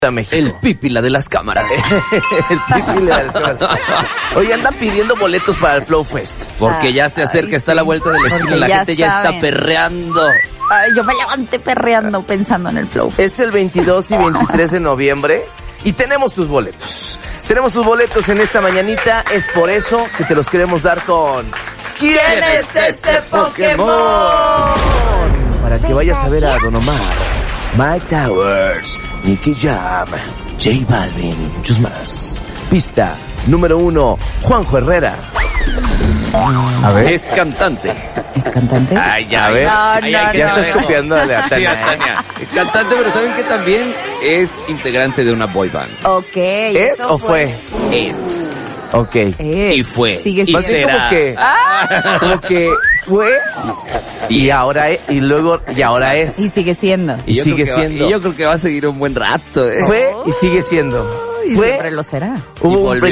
México. El pípila de las cámaras. El pípila de las cámaras. Oye, andan pidiendo boletos para el Flow Fest. Porque ya se acerca, está a la vuelta de la esquina. La gente ya está perreando. Ay, yo me levanté perreando pensando en el Flow Fest. Es el 22 y 23 de noviembre y tenemos tus boletos. Tenemos tus boletos en esta mañanita. Es por eso que te los queremos dar con... ¿Quién es ese Pokémon? Para que vayas a ver a Don Omar, Mike Towers, Nicky Jam, J Balvin y muchos más. Pista número 1, Juanjo Herrera. A ver. Es cantante. ¿Es cantante? Ay, ya, A ver. No, Ya estás copiándole a Sí, Tania. a Tania. Cantante, pero ¿saben que también es integrante de una boy band? Ok. ¿Es eso o fue? Es. Ok. Y fue. Sigue Y siendo. Más bien será. como que fue y ahora es, y luego y ahora es. Y sigue siendo. Y yo sigue creo que siendo. Y yo creo que va a seguir un buen rato. Fue y sigue siendo. Y Fue, siempre lo será. hubo Y un volvió.